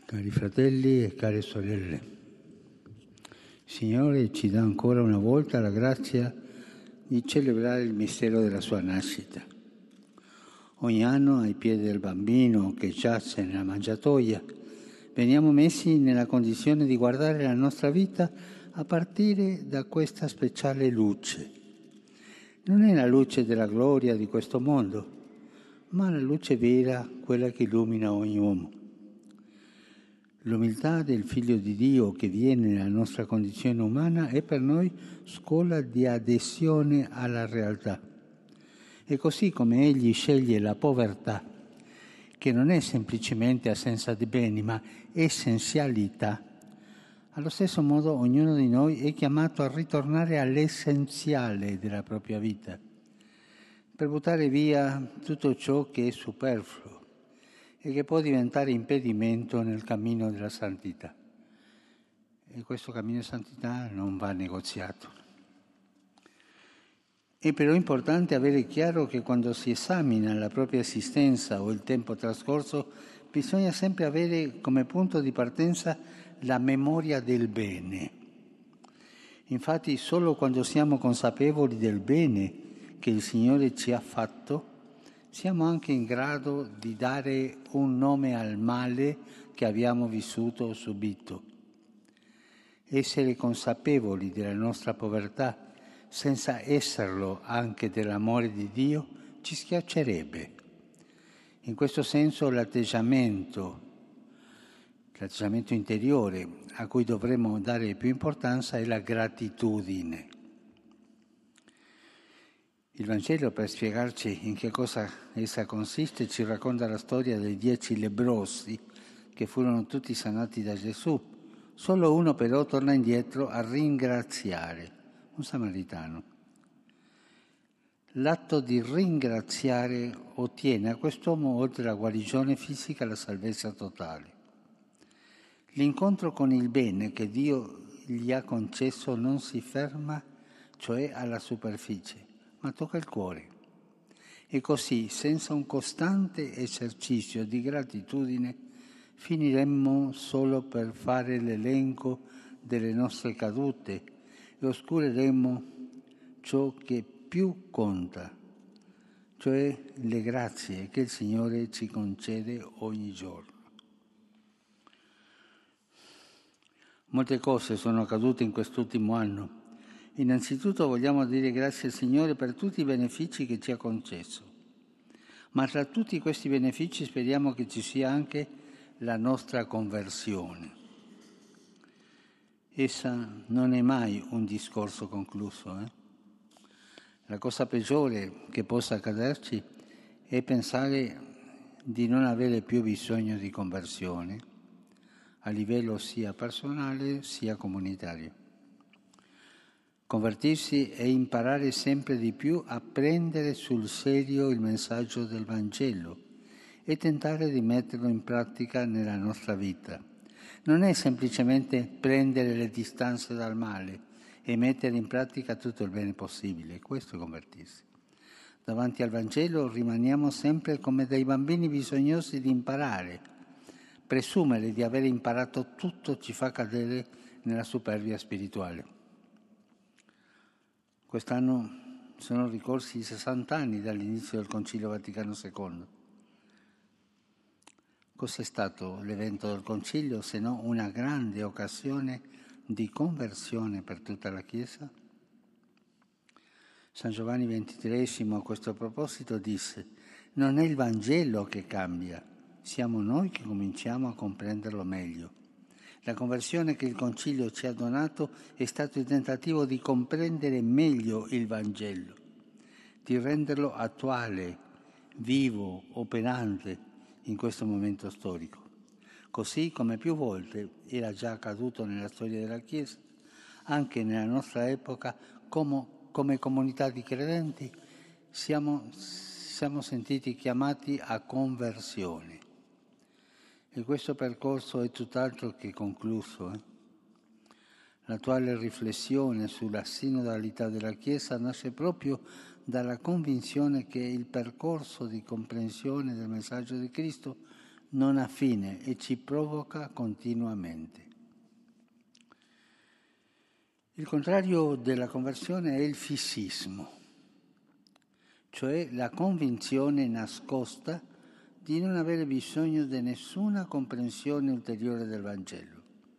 Cari fratelli e care sorelle, il Signore ci dà ancora una volta la grazia di celebrare il mistero della sua nascita. Ogni anno, ai piedi del bambino che giace nella mangiatoia, veniamo messi nella condizione di guardare la nostra vita a partire da questa speciale luce. Non è la luce della gloria di questo mondo, ma la luce vera, quella che illumina ogni uomo. L'umiltà del Figlio di Dio che viene nella nostra condizione umana è per noi scuola di adesione alla realtà. E così come Egli sceglie la povertà, che non è semplicemente assenza di beni, ma essenzialità, allo stesso modo ognuno di noi è chiamato a ritornare all'essenziale della propria vita, per buttare via tutto ciò che è superfluo e che può diventare impedimento nel cammino della santità. E questo cammino di santità non va negoziato. È però importante avere chiaro che quando si esamina la propria esistenza o il tempo trascorso, bisogna sempre avere come punto di partenza la memoria del bene. Infatti, solo quando siamo consapevoli del bene che il Signore ci ha fatto, siamo anche in grado di dare un nome al male che abbiamo vissuto o subito. Essere consapevoli della nostra povertà, senza esserlo anche dell'amore di Dio, ci schiaccerebbe. In questo senso l'atteggiamento interiore a cui dovremmo dare più importanza è la gratitudine. Il Vangelo, per spiegarci in che cosa essa consiste, ci racconta la storia dei 10 lebbrosi che furono tutti sanati da Gesù. Solo uno però torna indietro a ringraziare, un samaritano. L'atto di ringraziare ottiene a quest'uomo, oltre alla guarigione fisica, la salvezza totale. L'incontro con il bene che Dio gli ha concesso non si ferma, cioè alla superficie, ma tocca il cuore. E così, senza un costante esercizio di gratitudine, finiremmo solo per fare l'elenco delle nostre cadute e oscureremmo ciò che più conta, cioè le grazie che il Signore ci concede ogni giorno. Molte cose sono accadute in quest'ultimo anno. Innanzitutto vogliamo dire grazie al Signore per tutti i benefici che ci ha concesso. Ma tra tutti questi benefici speriamo che ci sia anche la nostra conversione. Essa non è mai un discorso concluso. La cosa peggiore che possa accaderci è pensare di non avere più bisogno di conversione, a livello sia personale sia comunitario. Convertirsi è imparare sempre di più a prendere sul serio il messaggio del Vangelo e tentare di metterlo in pratica nella nostra vita. Non è semplicemente prendere le distanze dal male e mettere in pratica tutto il bene possibile, questo è convertirsi. Davanti al Vangelo rimaniamo sempre come dei bambini bisognosi di imparare. Presumere di aver imparato tutto ci fa cadere nella superbia spirituale. Quest'anno sono ricorsi i 60 anni dall'inizio del Concilio Vaticano II. Cos'è stato l'evento del Concilio se no una grande occasione di conversione per tutta la Chiesa? San Giovanni XXIII a questo proposito disse: non è il Vangelo che cambia, siamo noi che cominciamo a comprenderlo meglio. La conversione che il Concilio ci ha donato è stato il tentativo di comprendere meglio il Vangelo, di renderlo attuale, vivo, operante in questo momento storico. Così come più volte era già accaduto nella storia della Chiesa, anche nella nostra epoca, come comunità di credenti, siamo sentiti chiamati a conversione. E questo percorso è tutt'altro che concluso. L'attuale riflessione sulla sinodalità della Chiesa nasce proprio dalla convinzione che il percorso di comprensione del messaggio di Cristo non ha fine e ci provoca continuamente. Il contrario della conversione è il fissismo, cioè la convinzione nascosta di non avere bisogno di nessuna comprensione ulteriore del Vangelo.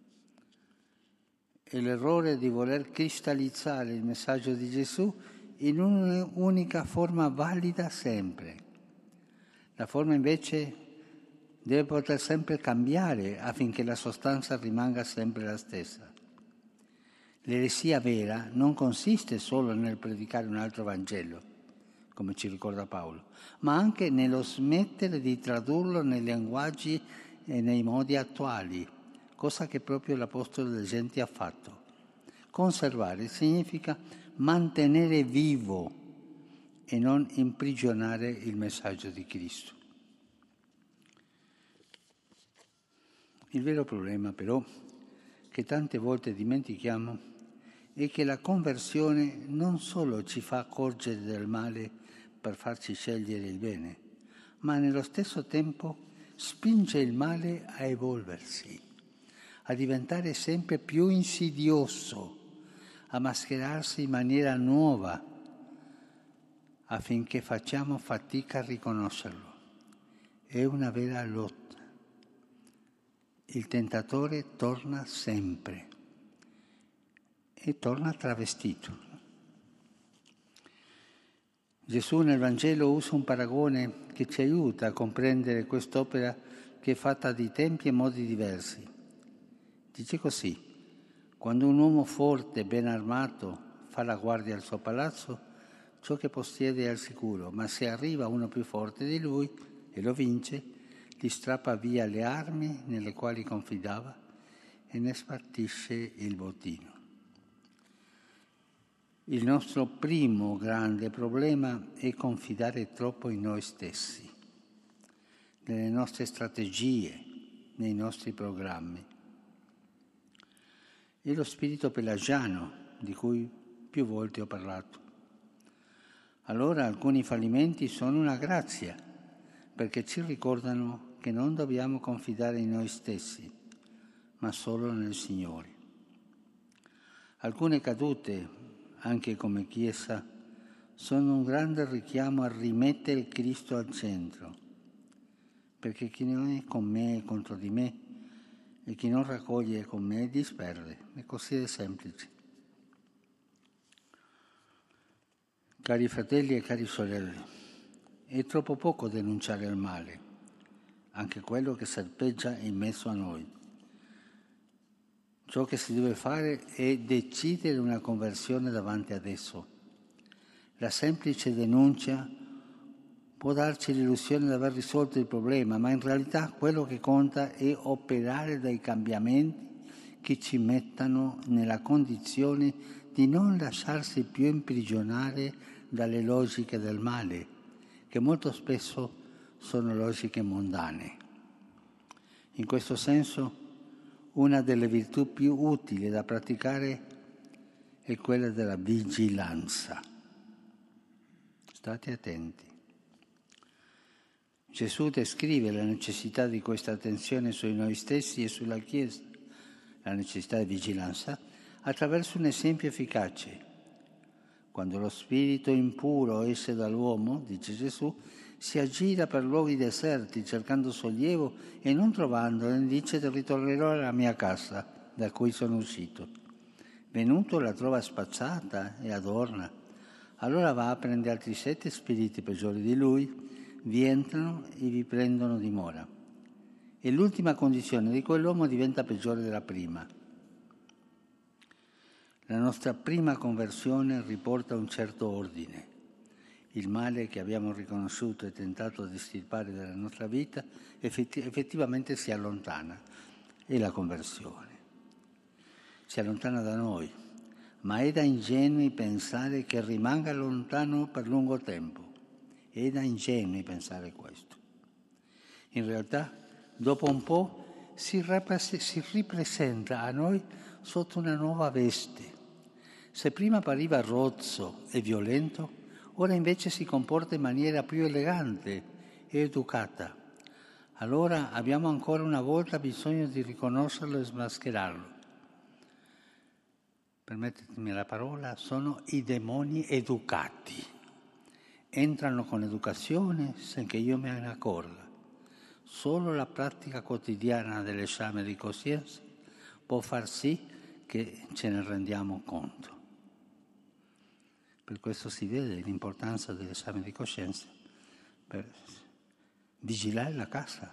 È l'errore di voler cristallizzare il messaggio di Gesù in un'unica forma valida sempre. La forma invece deve poter sempre cambiare affinché la sostanza rimanga sempre la stessa. L'eresia vera non consiste solo nel predicare un altro Vangelo, come ci ricorda Paolo, ma anche nello smettere di tradurlo nei linguaggi e nei modi attuali, cosa che proprio l'Apostolo delle Genti ha fatto. Conservare significa mantenere vivo e non imprigionare il messaggio di Cristo. Il vero problema però, che tante volte dimentichiamo, è che la conversione non solo ci fa accorgere del male per farci scegliere il bene, ma nello stesso tempo spinge il male a evolversi, a diventare sempre più insidioso, a mascherarsi in maniera nuova, affinché facciamo fatica a riconoscerlo. È una vera lotta. Il tentatore torna sempre e torna travestito. Gesù nel Vangelo usa un paragone che ci aiuta a comprendere quest'opera che è fatta di tempi e modi diversi. Dice così: quando un uomo forte, ben armato, fa la guardia al suo palazzo, ciò che possiede è al sicuro, ma se arriva uno più forte di lui e lo vince, gli strappa via le armi nelle quali confidava e ne spartisce il bottino. Il nostro primo grande problema è confidare troppo in noi stessi, nelle nostre strategie, nei nostri programmi. È lo spirito pelagiano di cui più volte ho parlato. Allora alcuni fallimenti sono una grazia, perché ci ricordano che non dobbiamo confidare in noi stessi, ma solo nel Signore. Alcune cadute, anche come Chiesa, sono un grande richiamo a rimettere Cristo al centro, perché chi non è con me è contro di me e chi non raccoglie con me disperde. È così di semplice. Cari fratelli e cari sorelle, è troppo poco denunciare il male, anche quello che serpeggia in mezzo a noi. Ciò che si deve fare è decidere una conversione davanti ad esso. La semplice denuncia può darci l'illusione di aver risolto il problema, ma in realtà quello che conta è operare dei cambiamenti che ci mettano nella condizione di non lasciarsi più imprigionare dalle logiche del male, che molto spesso sono logiche mondane. In questo senso, una delle virtù più utili da praticare è quella della vigilanza. State attenti. Gesù descrive la necessità di questa attenzione su noi stessi e sulla Chiesa, la necessità di vigilanza, attraverso un esempio efficace. Quando lo spirito impuro esce dall'uomo, dice Gesù, si aggira per luoghi deserti cercando sollievo e non trovandolo, dice: ritornerò alla mia casa da cui sono uscito. Venuto la trova spazzata e adorna. Allora va a prendere altri 7 spiriti peggiori di lui, vi entrano e vi prendono dimora. E l'ultima condizione di quell'uomo diventa peggiore della prima. La nostra prima conversione riporta un certo ordine. Il male che abbiamo riconosciuto e tentato di estirpare dalla nostra vita effettivamente si allontana. È la conversione. Si allontana da noi, ma è da ingenui pensare che rimanga lontano per lungo tempo. È da ingenui pensare questo. In realtà, dopo un po' si ripresenta a noi sotto una nuova veste. Se prima appariva rozzo e violento, ora invece si comporta in maniera più elegante e educata. allora abbiamo ancora una volta bisogno di riconoscerlo e smascherarlo. Permettetemi la parola, sono i demoni educati. Entrano con educazione senza che io me ne accorga. Solo la pratica quotidiana dell'esame di coscienza può far sì che ce ne rendiamo conto. Per questo si vede l'importanza dell'esame di coscienza per vigilare la casa.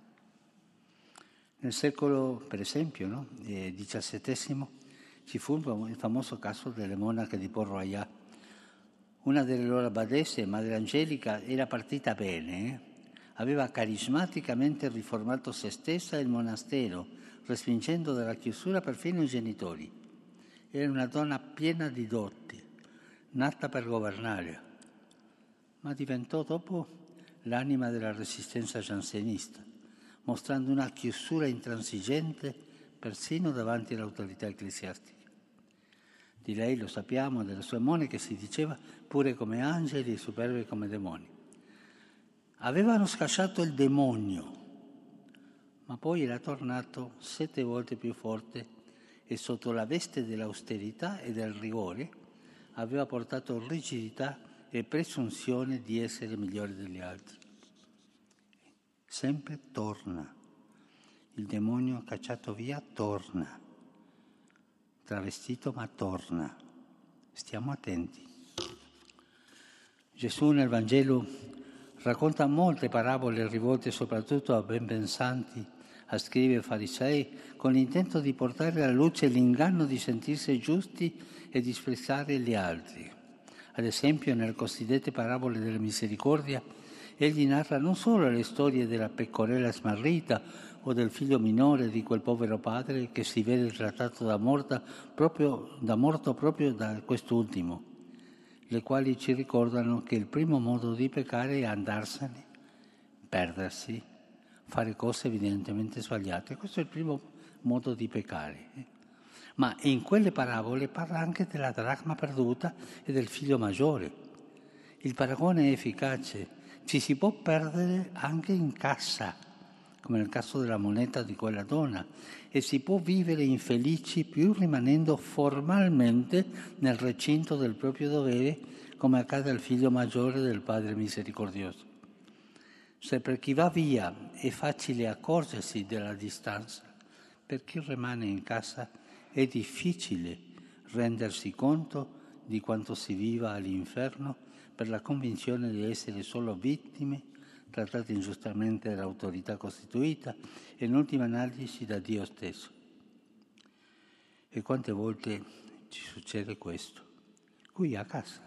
Nel secolo, per esempio, XVII, ci fu il famoso caso delle monache di Port-Royal. Una delle loro badesse, Madre Angelica, era partita bene, aveva carismaticamente riformato se stessa e il monastero, respingendo dalla chiusura perfino i genitori. Era una donna piena di doti, nata per governare, ma diventò dopo l'anima della resistenza jansenista, mostrando una chiusura intransigente persino davanti all'autorità ecclesiastica. Di lei, lo sappiamo, delle sue monache si diceva pure come angeli e superbe come demoni. Avevano scacciato il demonio, ma poi era tornato 7 volte più forte e sotto la veste dell'austerità e del rigore aveva portato rigidità e presunzione di essere migliore degli altri. Sempre torna. Il demonio cacciato via torna. Travestito ma torna. Stiamo attenti. Gesù nel Vangelo racconta molte parabole rivolte soprattutto a ben pensanti, a scribi e farisei, con l'intento di portare alla luce l'inganno di sentirsi giusti e disprezzare gli altri. Ad esempio, nelle cosiddette parabole della misericordia, egli narra non solo le storie della pecorella smarrita o del figlio minore di quel povero padre che si vede trattato da morto proprio da quest'ultimo, le quali ci ricordano che il primo modo di peccare è andarsene, perdersi, fare cose evidentemente sbagliate. Questo è il primo modo di peccare. Ma in quelle parabole parla anche della dracma perduta e del figlio maggiore. Il paragone è efficace. Ci si può perdere anche in cassa, come nel caso della moneta di quella donna, e si può vivere infelici più rimanendo formalmente nel recinto del proprio dovere, come accade al figlio maggiore del Padre misericordioso. Se per chi va via è facile accorgersi della distanza, per chi rimane in casa è difficile rendersi conto di quanto si viva all'inferno per la convinzione di essere solo vittime, trattate ingiustamente dall'autorità costituita e in ultima analisi da Dio stesso. E quante volte ci succede questo? Qui a casa.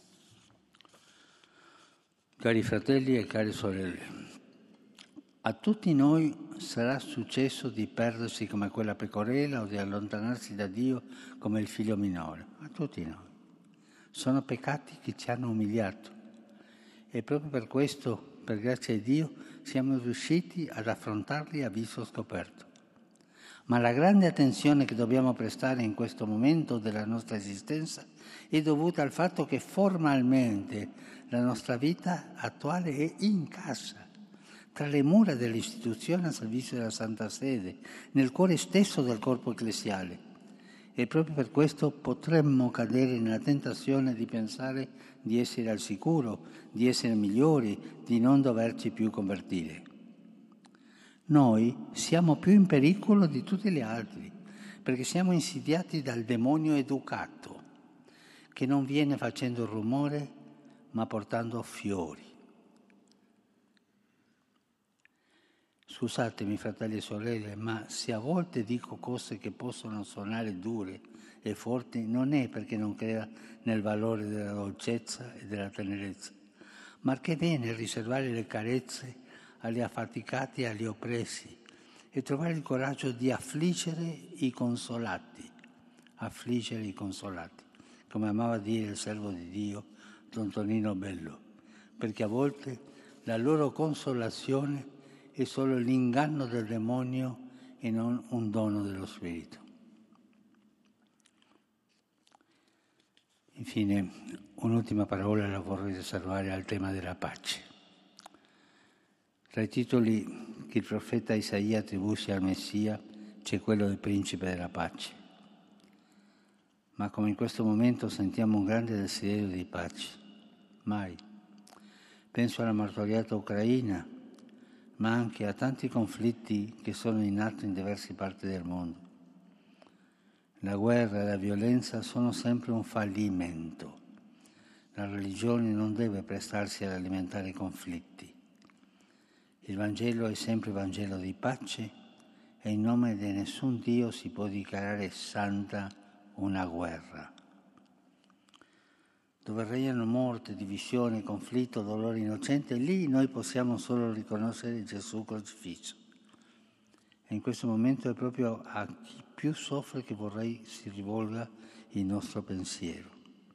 Cari fratelli e cari sorelle, a tutti noi sarà successo di perdersi come quella pecorella o di allontanarsi da Dio come il figlio minore. A tutti noi. Sono peccati che ci hanno umiliato e proprio per questo, per grazia di Dio, siamo riusciti ad affrontarli a viso scoperto. Ma la grande attenzione che dobbiamo prestare in questo momento della nostra esistenza è dovuta al fatto che formalmente la nostra vita attuale è in casa, tra le mura dell'istituzione al servizio della Santa Sede, nel cuore stesso del corpo ecclesiale. E proprio per questo potremmo cadere nella tentazione di pensare di essere al sicuro, di essere migliori, di non doverci più convertire. Noi siamo più in pericolo di tutti gli altri, perché siamo insidiati dal demonio educato, che non viene facendo rumore, ma portando fiori. Scusatemi, fratelli e sorelle, ma se a volte dico cose che possono suonare dure e forti, non è perché non creda nel valore della dolcezza e della tenerezza, ma perché è bene riservare le carezze agli affaticati e agli oppressi e trovare il coraggio di affliggere i consolati, come amava dire il servo di Dio, Don Tonino Bello, perché a volte la loro consolazione è solo l'inganno del demonio e non un dono dello Spirito. Infine, un'ultima parola la vorrei riservare al tema della pace. Tra i titoli che il profeta Isaia attribuisce al Messia c'è quello del principe della pace. Ma come in questo momento sentiamo un grande desiderio di pace? Mai. Penso alla martoriata Ucraina, ma anche a tanti conflitti che sono in atto in diverse parti del mondo. La guerra e la violenza sono sempre un fallimento. La religione non deve prestarsi ad alimentare i conflitti. Il Vangelo è sempre Vangelo di pace e in nome di nessun Dio si può dichiarare santa una guerra. Dove regnano morte, divisione, conflitto, dolore innocente, lì noi possiamo solo riconoscere Gesù crocifisso. E in questo momento è proprio a chi più soffre che vorrei si rivolga il nostro pensiero.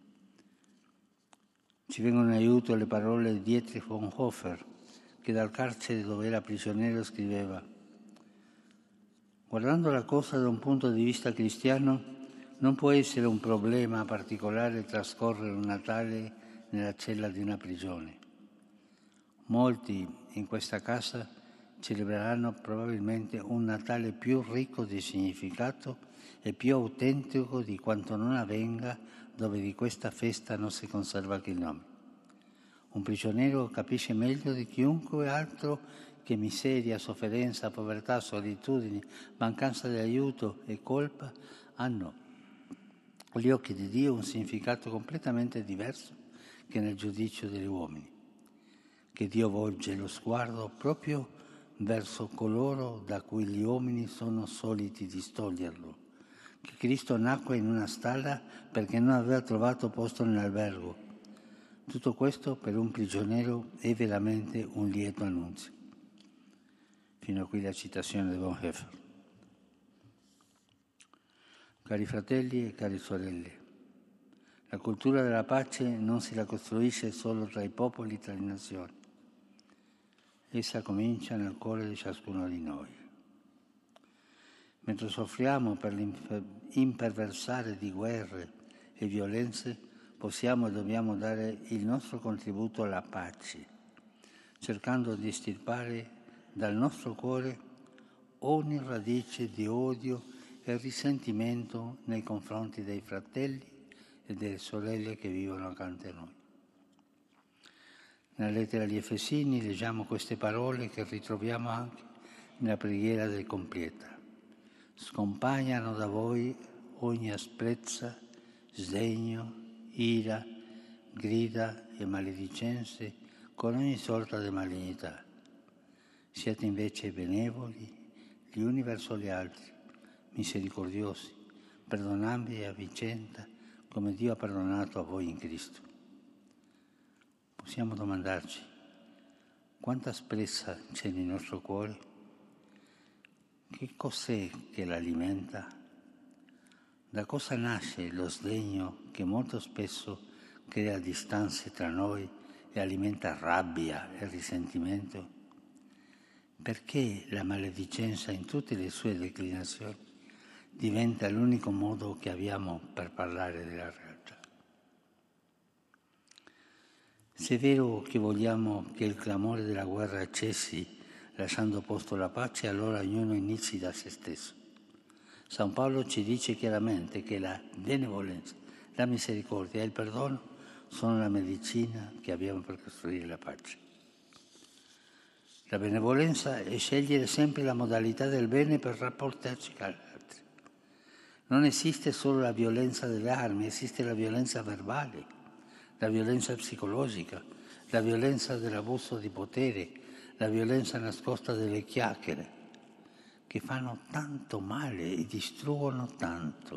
Ci vengono in aiuto le parole di Dietrich Bonhoeffer, che dal carcere dove era prigioniero scriveva: guardando la cosa da un punto di vista cristiano, non può essere un problema particolare trascorrere un Natale nella cella di una prigione. Molti in questa casa celebreranno probabilmente un Natale più ricco di significato e più autentico di quanto non avvenga dove di questa festa non si conserva che il nome. Un prigioniero capisce meglio di chiunque altro che miseria, sofferenza, povertà, solitudine, mancanza di aiuto e colpa hanno agli occhi di Dio un significato completamente diverso che nel giudizio degli uomini. Che Dio volge lo sguardo proprio verso coloro da cui gli uomini sono soliti distoglierlo. Che Cristo nacque in una stalla perché non aveva trovato posto nell'albergo. Tutto questo per un prigioniero è veramente un lieto annunzio. Fino a qui la citazione di Bonhoeffer. Cari fratelli e cari sorelle, la cultura della pace non si la costruisce solo tra i popoli, tra le nazioni. Essa comincia nel cuore di ciascuno di noi. Mentre soffriamo per l'imperversare di guerre e violenze, possiamo e dobbiamo dare il nostro contributo alla pace, cercando di estirpare dal nostro cuore ogni radice di odio e risentimento nei confronti dei fratelli e delle sorelle che vivono accanto a noi. Nella lettera agli Efesini leggiamo queste parole che ritroviamo anche nella preghiera del Compieta. Scompagnano da voi ogni asprezza, sdegno, ira, grida e maledicenze con ogni sorta di malignità. Siate invece benevoli gli uni verso gli altri, misericordiosi, perdonandovi a vicenda come Dio ha perdonato a voi in Cristo. Possiamo domandarci quanta asprezza c'è nel nostro cuore? Che cos'è che l'alimenta? Da cosa nasce lo sdegno che molto spesso crea distanze tra noi e alimenta rabbia e risentimento? Perché la maledicenza in tutte le sue declinazioni diventa l'unico modo che abbiamo per parlare della realtà? Se è vero che vogliamo che il clamore della guerra cessi lasciando posto alla pace, allora ognuno inizi da se stesso. San Paolo ci dice chiaramente che la benevolenza, la misericordia e il perdono sono la medicina che abbiamo per costruire la pace. La benevolenza è scegliere sempre la modalità del bene per rapportarci con gli altri. Non esiste solo la violenza delle armi, esiste la violenza verbale, la violenza psicologica, la violenza dell'abuso di potere, la violenza nascosta delle chiacchiere, che fanno tanto male e distruggono tanto.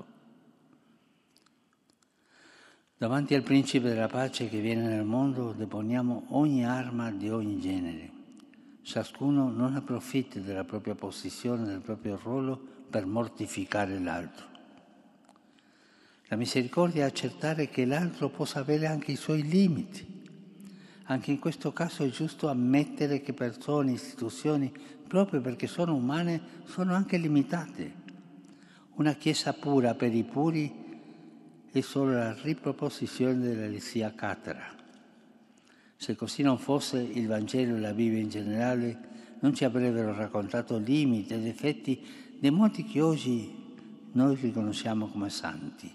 Davanti al principe della pace che viene nel mondo deponiamo ogni arma di ogni genere. Ciascuno non approfitti della propria posizione, del proprio ruolo per mortificare l'altro. La misericordia è accettare che l'altro possa avere anche i suoi limiti. Anche in questo caso è giusto ammettere che persone, istituzioni, proprio perché sono umane, sono anche limitate. Una Chiesa pura per i puri è solo la riproposizione dell'eresia catara. Se così non fosse, il Vangelo e la Bibbia in generale non ci avrebbero raccontato limiti e difetti dei molti che oggi noi riconosciamo come santi.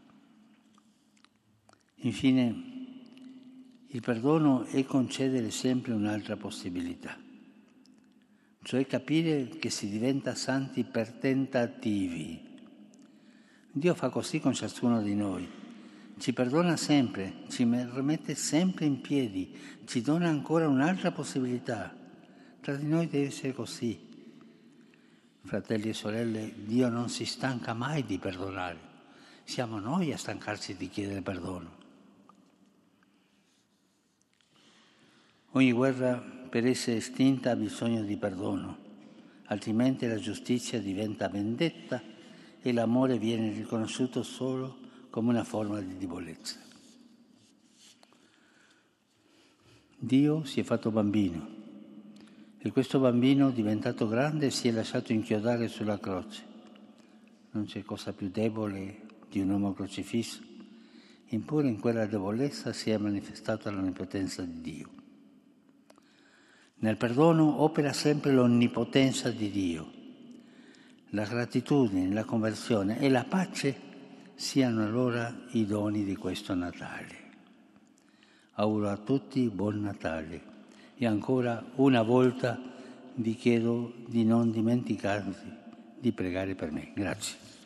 Infine, il perdono è concedere sempre un'altra possibilità, cioè capire che si diventa santi per tentativi. Dio fa così con ciascuno di noi, ci perdona sempre, ci rimette sempre in piedi, ci dona ancora un'altra possibilità. Tra di noi deve essere così. Fratelli e sorelle, Dio non si stanca mai di perdonare, siamo noi a stancarci di chiedere perdono. Ogni guerra per essere estinta ha bisogno di perdono, altrimenti la giustizia diventa vendetta e l'amore viene riconosciuto solo come una forma di debolezza. Dio si è fatto bambino e questo bambino, diventato grande, si è lasciato inchiodare sulla croce. Non c'è cosa più debole di un uomo crocifisso, eppure in quella debolezza si è manifestata l'onnipotenza di Dio. Nel perdono opera sempre l'onnipotenza di Dio. La gratitudine, la conversione e la pace siano allora i doni di questo Natale. Auguro a tutti buon Natale e ancora una volta vi chiedo di non dimenticarvi di pregare per me. Grazie.